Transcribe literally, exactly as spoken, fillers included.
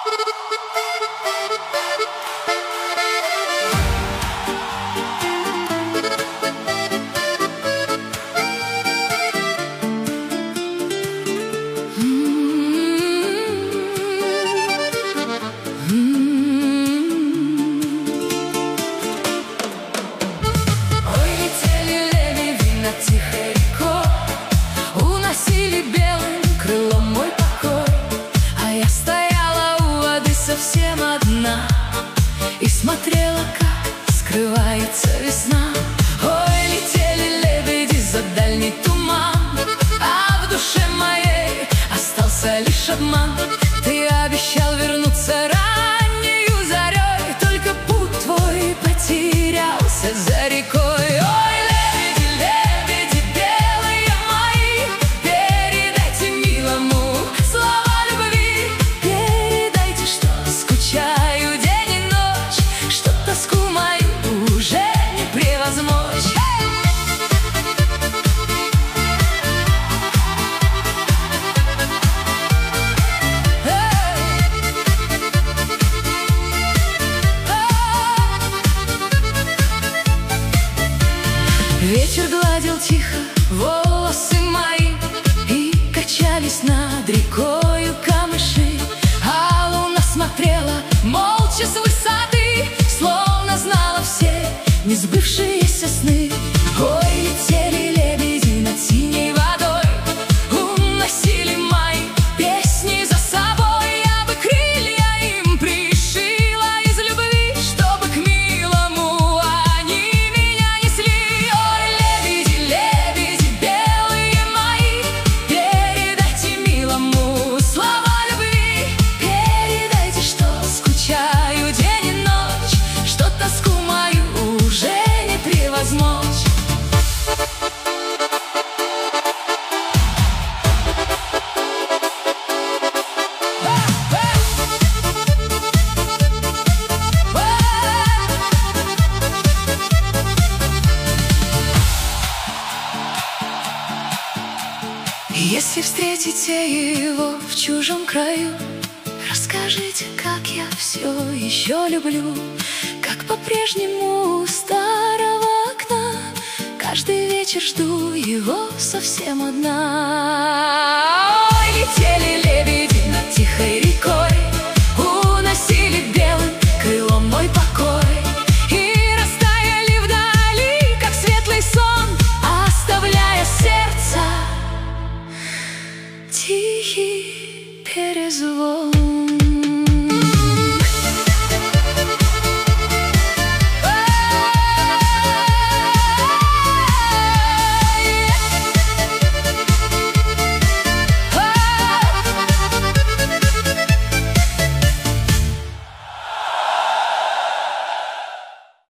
Тихой рекой уносили белым крылом мой покой, а я стояла у воды совсем одна и смотрела, как скрывается весна. Ой, летели лебеди за дальний туман, а в душе моей остался лишь обман. Ты обещал вернуться раннею зарей, только путь твой потерялся за рекой. Ой, ветер гладил тихо волосы мои, и качались над рекою камыши, а луна смотрела молча с высоты, словно знала все несбывшиеся сны. Ой, летели лебеди над синей водой, уносили мои песни за собой. Я бы крылья им пришила из любви, чтобы к милому они меня несли. Ой, лебеди, лебеди, белые мои, передайте милому слова любви. Передайте, что скучаю день и ночь, что тоску мою уже не превозмочь. Если встретите его в чужом краю, расскажите, как я все еще люблю, как по-прежнему у старого окна каждый вечер жду его совсем одна. Ой, летели лебеди над тихой рекой,